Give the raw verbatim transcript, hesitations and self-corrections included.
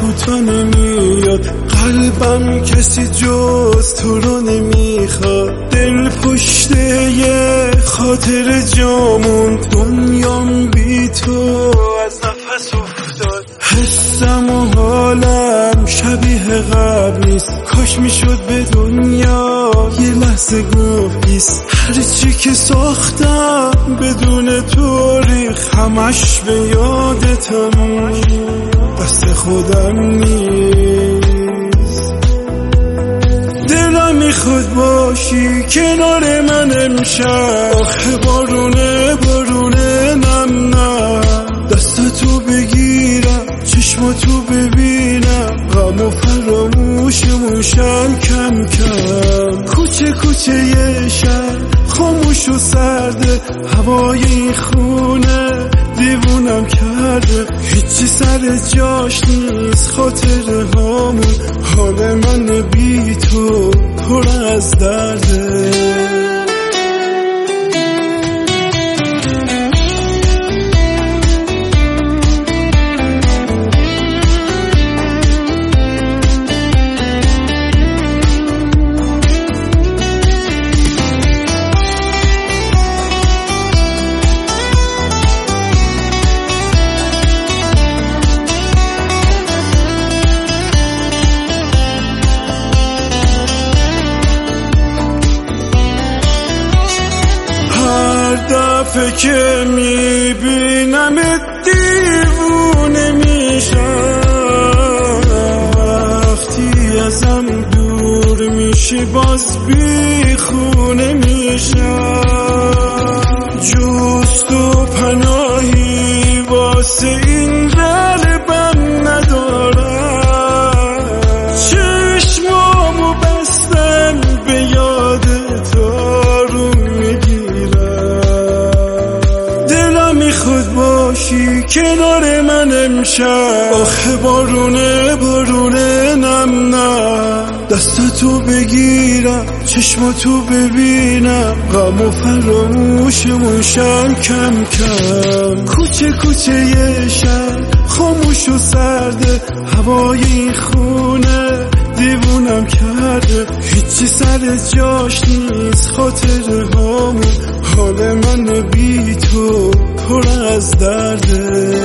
کوتا نمیاد، قلبم کسی جز تو رو نمیخواد. دل پشته یه خاطر جامون، دنیام بی تو از نفس افتاد. حسم و حالم شبیه قبل نیست، کاش میشد به دنیا یه لحظه گفتیست. هرچی که ساختم بدون تو ریخ، همش به یادتم، دست خودم نیست. دلم میخواد باشی کنار من امشب، آخه بارونه بارونه نم نم. دستتو بگیرم چشماتو ببینم، غم و فراموشموشم کم کم. کوچه کوچه یه شهر خاموش و سرده، هوای این خونه دیوونم کرده. هیچی سر جاش نیست، خاطره هامون، حال من بی تو پر از درده. دفعه که میبینم دیوونه میشم، وقتی ازم دور میشی باز بی خونه میشم. جست و پناهی واسه این قلبم ندارم، چشمامو بستم به یاد تو باشی کنار من امشب، آخه بارونه بارونه نم نم. دستتو بگیرم چشماتو ببینم، غم و فراموشموشم کم کم. کوچه کوچه یه شهر خاموش و سرده، هوای این خونه دیوونم کرده. هیچی سر جاش نیست، خاطره هامون، حال من بی تو پر از درده.